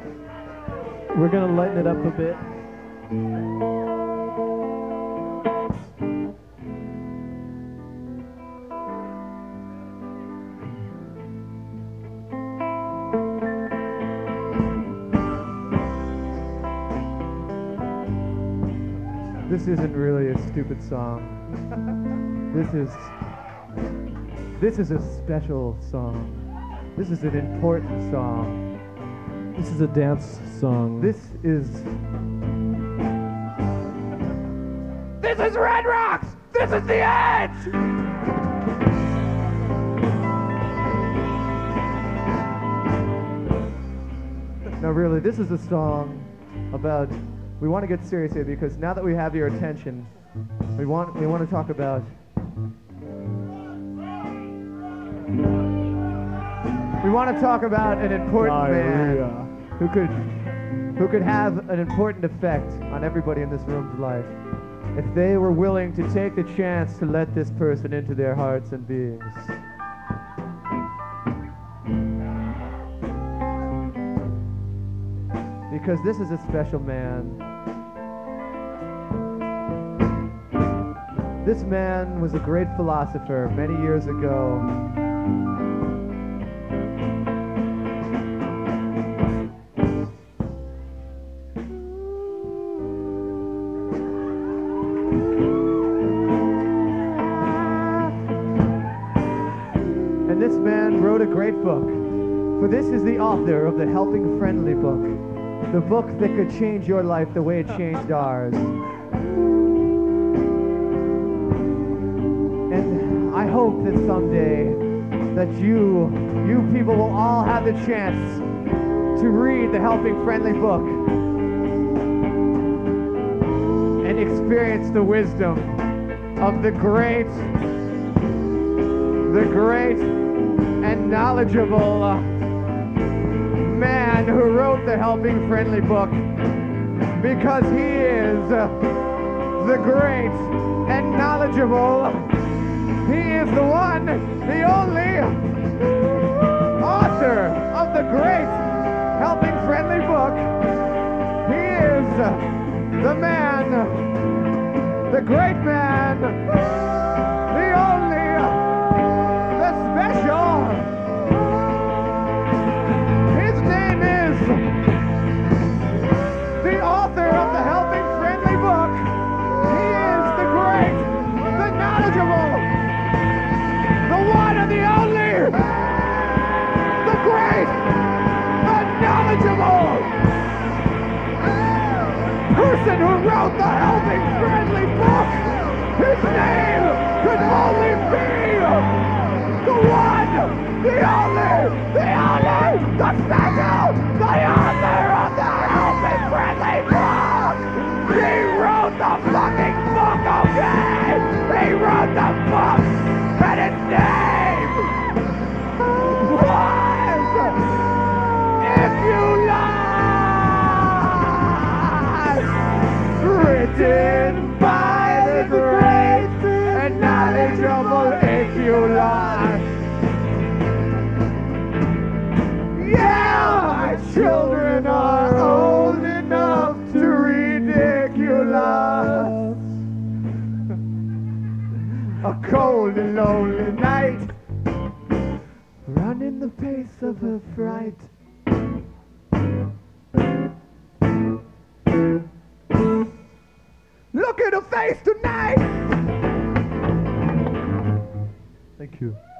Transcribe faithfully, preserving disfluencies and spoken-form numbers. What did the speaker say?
We're gonna lighten it up a bit. This isn't really a stupid song. This is this is a special song. This is an important song. This is a dance song. This is This is Red Rocks! This is the edge! No, really, this is a song about, we want to get serious here because now that we have your attention, we want we want to talk about we want to talk about an important Diarrhea. man who could who could have an important effect on everybody in this room's life if they were willing to take the chance to let this person into their hearts and beings. Because this is a special man. This man was a great philosopher many years ago. And this man wrote a great book. For this is the author of the Helping Friendly book. The book that could change your life the way it changed ours. And I hope that someday that you, you people will all have the chance to read the Helping Friendly book and experience the wisdom of the great, the great and knowledgeable uh, man who wrote the Helping Friendly book, because he is uh, the great and knowledgeable. He is the one, the only author of the great Helping Friendly book. He is uh, the man, the great man, the only, the special. The author of the Helping Friendly book. He is the great, the knowledgeable, the one and the only, the great, the knowledgeable person who wrote the Helping Friendly book. His name could only be the one, the only, the only, the special, the author of the Helping Friendly book! He wrote the fucking book, okay? He wrote the book, and its name was If You Lie! Written by the great and knowledgeable If You Lie! Yeah, my children are old enough to ridiculous. A cold and lonely night, running the pace of her fright. Look at her face tonight. Thank you.